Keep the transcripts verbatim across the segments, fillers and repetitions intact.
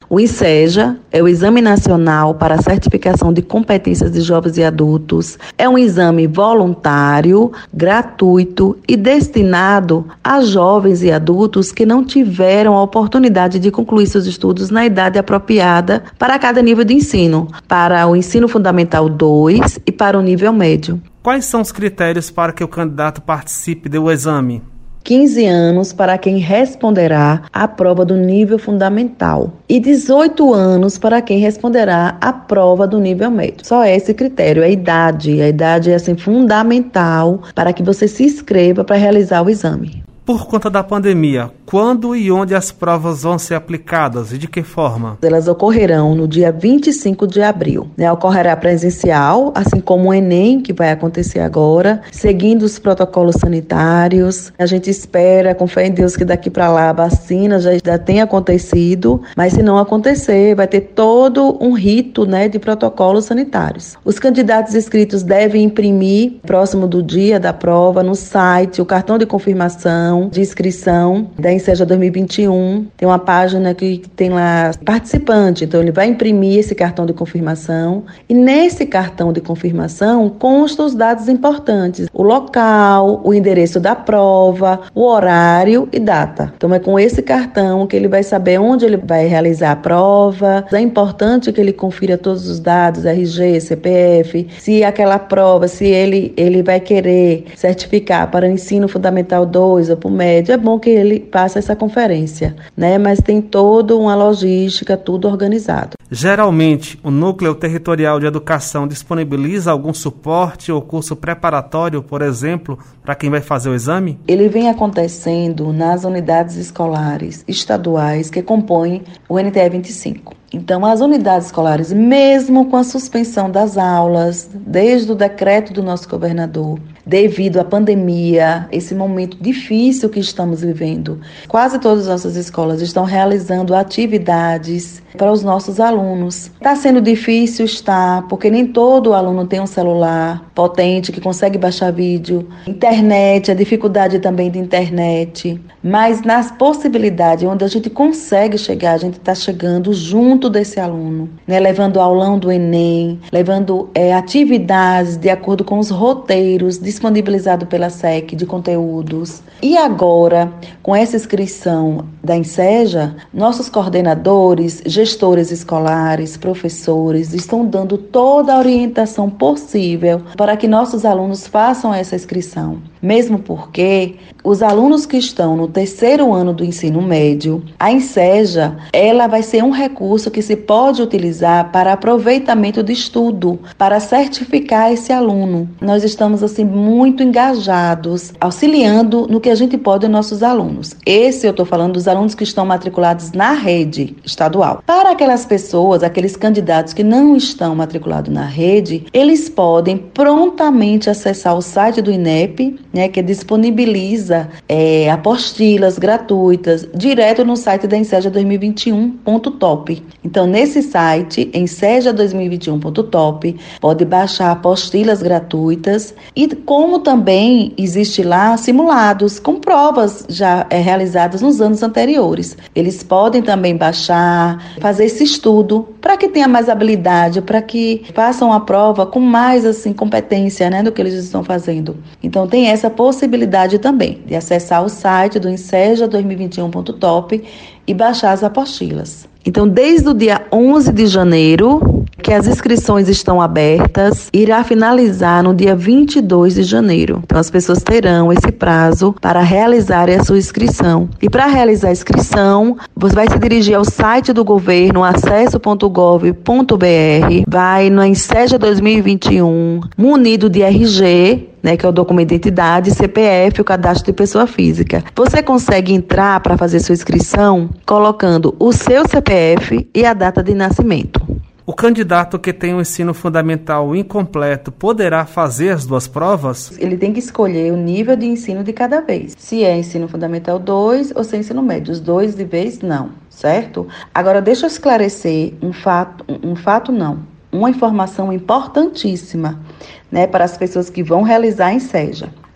O INSEJA é o Exame Nacional para a Certificação de Competências de Jovens e Adultos. É um exame voluntário, gratuito e destinado a jovens e adultos que não tiveram a oportunidade de concluir seus estudos na idade apropriada para cada nível de ensino, para o ensino fundamental dois e para o nível médio. Quais são os critérios para que o candidato participe do exame? quinze anos para quem responderá à prova do nível fundamental e dezoito anos para quem responderá à prova do nível médio. Só esse critério, a idade. A idade é assim, fundamental para que você se inscreva para realizar o exame. Por conta da pandemia, quando e onde as provas vão ser aplicadas e de que forma? Elas ocorrerão no dia vinte e cinco de abril. Né? Ocorrerá presencial, assim como o Enem, que vai acontecer agora, seguindo os protocolos sanitários. A gente espera, com fé em Deus, que daqui para lá a vacina já, já tenha acontecido, mas se não acontecer, vai ter todo um rito, né, de protocolos sanitários. Os candidatos inscritos devem imprimir, próximo do dia da prova, no site, o cartão de confirmação de inscrição da INSEJA dois mil e vinte e um. Tem uma página que tem lá participante, então ele vai imprimir esse cartão de confirmação e nesse cartão de confirmação constam os dados importantes, o local, o endereço da prova, o horário e data. Então é com esse cartão que ele vai saber onde ele vai realizar a prova. É importante que ele confira todos os dados, R G, C P F, se aquela prova, se ele, ele vai querer certificar para o ensino fundamental dois ou para o médio, é bom que ele passe essa conferência, né? Mas tem toda uma logística, tudo organizado. Geralmente, o Núcleo Territorial de Educação disponibiliza algum suporte ou curso preparatório, por exemplo, para quem vai fazer o exame? Ele vem acontecendo nas unidades escolares estaduais que compõem o N T E vinte e cinco. Então, as unidades escolares, mesmo com a suspensão das aulas, desde o decreto do nosso governador, devido à pandemia, esse momento difícil que estamos vivendo, quase todas as nossas escolas estão realizando atividades para os nossos alunos. Está sendo difícil, está, porque nem todo aluno tem um celular potente que consegue baixar vídeo, internet, a dificuldade também de internet, mas nas possibilidades onde a gente consegue chegar, a gente está chegando junto desse aluno, né? Levando aulão do Enem, levando é, atividades de acordo com os roteiros disponibilizados pela S E C de conteúdos. E agora, com essa inscrição da INSEJA, nossos coordenadores, gestores escolares, professores, estão dando toda a orientação possível para que nossos alunos façam essa inscrição. Mesmo porque os alunos que estão no terceiro ano do ensino médio, a INSEJA, ela vai ser um recurso que se pode utilizar para aproveitamento de estudo, para certificar esse aluno. Nós estamos, assim, muito engajados, auxiliando no que a gente pode nossos alunos. Esse eu estou falando dos alunos que estão matriculados na rede estadual. Para aquelas pessoas, aqueles candidatos que não estão matriculados na rede, eles podem prontamente acessar o site do INEP, né, que disponibiliza é, apostilas gratuitas direto no site da INSEJA dois mil e vinte e um ponto top. Então, nesse site, INSEJA dois mil e vinte e um ponto top, pode baixar apostilas gratuitas e como também existe lá simulados com provas já é, realizadas nos anos anteriores. Eles podem também baixar, fazer esse estudo para que tenha mais habilidade, para que façam a prova com mais assim competência, né, do que eles estão fazendo. Então, tem essa possibilidade também de acessar o site do INSEJA dois mil e vinte e um ponto top e baixar as apostilas. Então, desde o dia onze de janeiro, que as inscrições estão abertas, irá finalizar no dia vinte e dois de janeiro. Então, as pessoas terão esse prazo para realizarem a sua inscrição. E para realizar a inscrição, você vai se dirigir ao site do governo, acesso ponto gov ponto br, vai no INSEJA dois mil e vinte e um, munido de R G, né, que é o documento de identidade, C P F, o cadastro de pessoa física. Você consegue entrar para fazer sua inscrição colocando o seu C P F e a data de nascimento. O candidato que tem o ensino fundamental incompleto poderá fazer as duas provas? Ele tem que escolher o nível de ensino de cada vez. Se é ensino fundamental dois ou se é ensino médio. Os dois de vez, não, certo? Agora, deixa eu esclarecer um fato, um fato não, uma informação importantíssima, né, para as pessoas que vão realizar a INSEJA.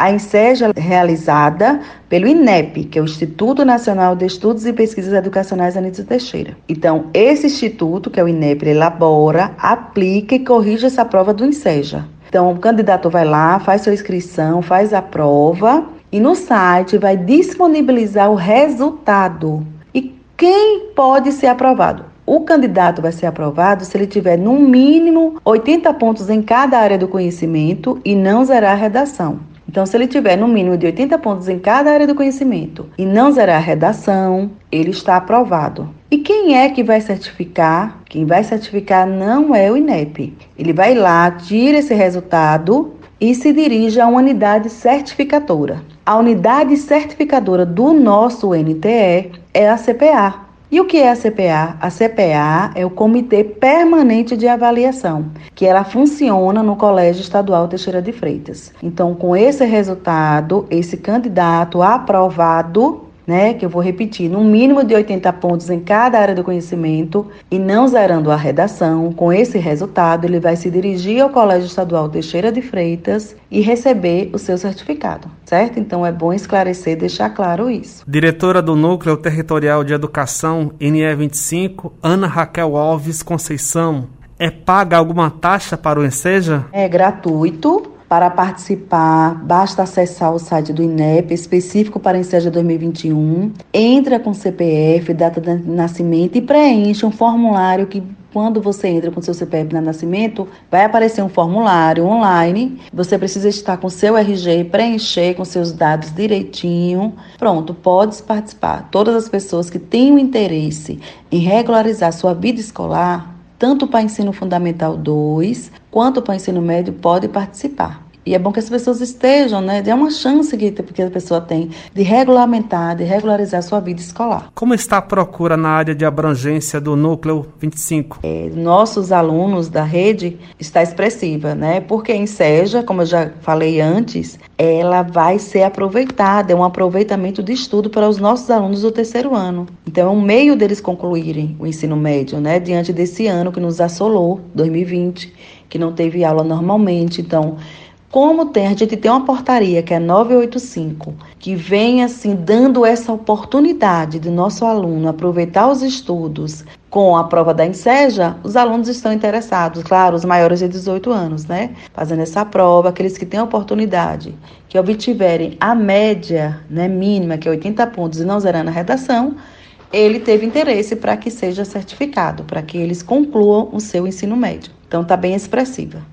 A Enseja é realizada pelo INEP, que é o Instituto Nacional de Estudos e Pesquisas Educacionais Anísio Teixeira. Então, esse instituto, que é o INEP, ele elabora, aplica e corrige essa prova do Enseja. Então, o candidato vai lá, faz sua inscrição, faz a prova e no site vai disponibilizar o resultado. E quem pode ser aprovado? O candidato vai ser aprovado se ele tiver no mínimo oitenta pontos em cada área do conhecimento e não zerar a redação. Então, se ele tiver no mínimo de oitenta pontos em cada área do conhecimento e não zerar a redação, ele está aprovado. E quem é que vai certificar? Quem vai certificar não é o INEP. Ele vai lá, tira esse resultado e se dirige à unidade certificadora. A unidade certificadora do nosso N T E é a C P A. E o que é a C P A? A C P A é o Comitê Permanente de Avaliação, que ela funciona no Colégio Estadual Teixeira de Freitas. Então, com esse resultado, esse candidato aprovado, né, que eu vou repetir, no mínimo de oitenta pontos em cada área do conhecimento e não zerando a redação, com esse resultado, ele vai se dirigir ao Colégio Estadual Teixeira de Freitas e receber o seu certificado, certo? Então, é bom esclarecer, deixar claro isso. Diretora do Núcleo Territorial de Educação, N E vinte e cinco, Ana Raquel Alves Conceição, é paga alguma taxa para o Enseja? É gratuito. Para participar, basta acessar o site do INEP, específico para Enseja dois mil e vinte e um, entra com C P F, data de nascimento e preenche um formulário que, quando você entra com seu C P F de nascimento, vai aparecer um formulário online. Você precisa estar com seu R G, preencher com seus dados direitinho. Pronto, pode participar. Todas as pessoas que tenham interesse em regularizar sua vida escolar, tanto para ensino fundamental dois, quanto para ensino médio, pode participar. E é bom que as pessoas estejam, né? É uma chance que, que a pessoa tem de regulamentar, de regularizar sua vida escolar. Como está a procura na área de abrangência do Núcleo vinte e cinco? É, nossos alunos da rede está expressiva, né? Porque a Enseja, como eu já falei antes, ela vai ser aproveitada, é um aproveitamento de estudo para os nossos alunos do terceiro ano. Então, é um meio deles concluírem o ensino médio, né? Diante desse ano que nos assolou, dois mil e vinte, que não teve aula normalmente. Então, como tem, a gente tem uma portaria que é novecentos e oitenta e cinco, que vem assim dando essa oportunidade do nosso aluno aproveitar os estudos com a prova da Enseja, os alunos estão interessados, claro, os maiores de dezoito anos, né? Fazendo essa prova, aqueles que têm a oportunidade, que obtiverem a média, né, mínima, que é oitenta pontos e não zerando a redação, ele teve interesse para que seja certificado, para que eles concluam o seu ensino médio. Então, está bem expressiva.